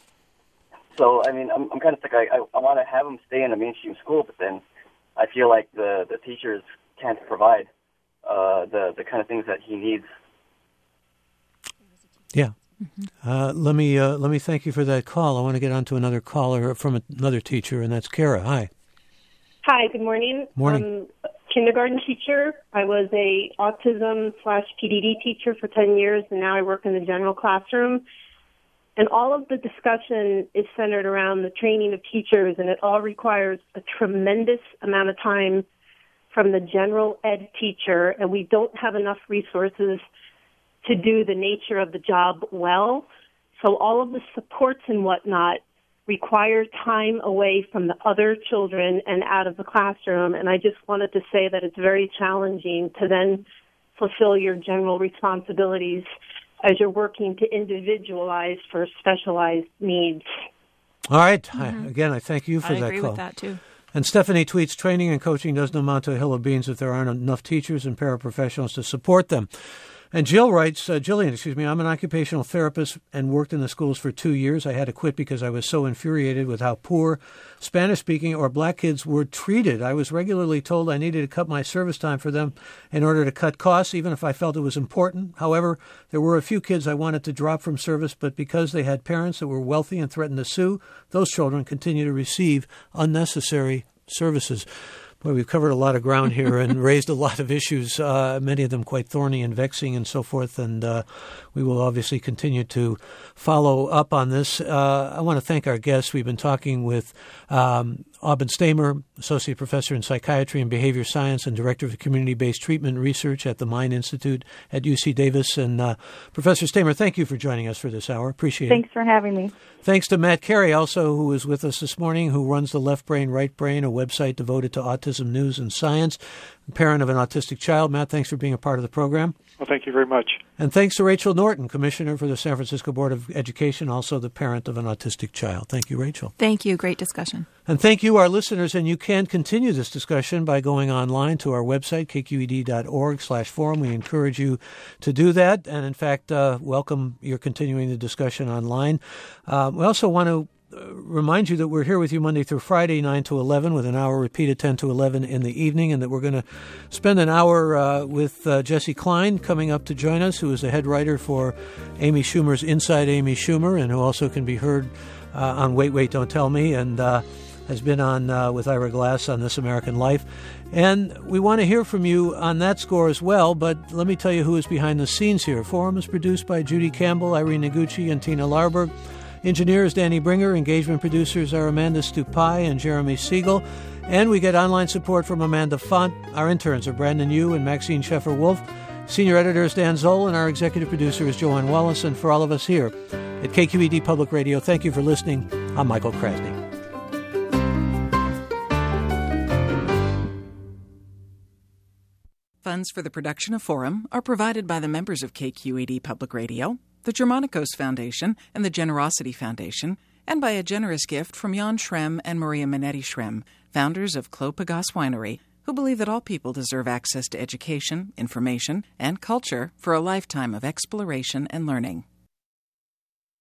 so, I mean, I'm, I'm kind of like, I, I, I want to have him stay in a mainstream school, but then I feel like the, the teachers can't provide uh, the, the kind of things that he needs. Yeah. Mm-hmm. Uh, let me uh, let me thank you for that call. I want to get on to another caller from another teacher, and that's Kara. Hi. Hi, good morning. Morning. Um, kindergarten teacher. I was a autism slash P D D teacher for ten years, and now I work in the general classroom. And all of the discussion is centered around the training of teachers, and it all requires a tremendous amount of time from the general ed teacher, and we don't have enough resources to do the nature of the job well. So all of the supports and whatnot require time away from the other children and out of the classroom. And I just wanted to say that it's very challenging to then fulfill your general responsibilities as you're working to individualize for specialized needs. All right. Mm-hmm. I, again, I thank you for I that agree call. with that, too. And Stephanie tweets, training and coaching doesn't amount to a hill of beans if there aren't enough teachers and paraprofessionals to support them. And Jill writes, uh, Jillian, excuse me, I'm an occupational therapist and worked in the schools for two years. I had to quit because I was so infuriated with how poor Spanish-speaking or black kids were treated. I was regularly told I needed to cut my service time for them in order to cut costs, even if I felt it was important. However, there were a few kids I wanted to drop from service, but because they had parents that were wealthy and threatened to sue, those children continue to receive unnecessary services. Boy, we've covered a lot of ground here and raised a lot of issues, uh, many of them quite thorny and vexing and so forth, and uh, we will obviously continue to follow up on this. Uh, I want to thank our guests. We've been talking with um, Aubin Stamer, Associate Professor in Psychiatry and Behavior Science and Director of Community-Based Treatment Research at the Mind Institute at U C Davis. And uh, Professor Stamer, thank you for joining us for this hour. Appreciate Thanks it. Thanks for having me. Thanks to Matt Carey, also, who was with us this morning, who runs the Left Brain, Right Brain, a website devoted to autism news and science, parent of an autistic child. Matt, thanks for being a part of the program. Well, thank you very much. And thanks to Rachel Norton, Commissioner for the San Francisco Board of Education, also the parent of an autistic child. Thank you, Rachel. Thank you. Great discussion. And thank you, our listeners. And you can continue this discussion by going online to our website, k q e d dot org slash forum. We encourage you to do that. And, in fact, uh, welcome your continuing the discussion online. Uh, we also want to remind you that we're here with you Monday through Friday, nine to eleven, with an hour repeated ten to eleven in the evening, and that we're going to spend an hour uh, with uh, Jesse Klein coming up to join us, who is the head writer for Amy Schumer's Inside Amy Schumer, and who also can be heard uh, on Wait, Wait, Don't Tell Me, and uh, has been on uh, with Ira Glass on This American Life. And we want to hear from you on that score as well, but let me tell you who is behind the scenes here. Forum is produced by Judy Campbell, Irene Noguchi, and Tina Larberg. Engineer is Danny Bringer. Engagement producers are Amanda Stupai and Jeremy Siegel. And we get online support from Amanda Font. Our interns are Brandon Yu and Maxine Sheffer-Wolf. Senior editor is Dan Zoll, and our executive producer is Joanne Wallace. And for all of us here at K Q E D Public Radio, thank you for listening. I'm Michael Krasny. Funds for the production of Forum are provided by the members of K Q E D Public Radio, the Germanicos Foundation, and the Generosity Foundation, and by a generous gift from Jan Schrem and Maria Minetti Schrem, founders of Clos Pegase Winery, who believe that all people deserve access to education, information, and culture for a lifetime of exploration and learning.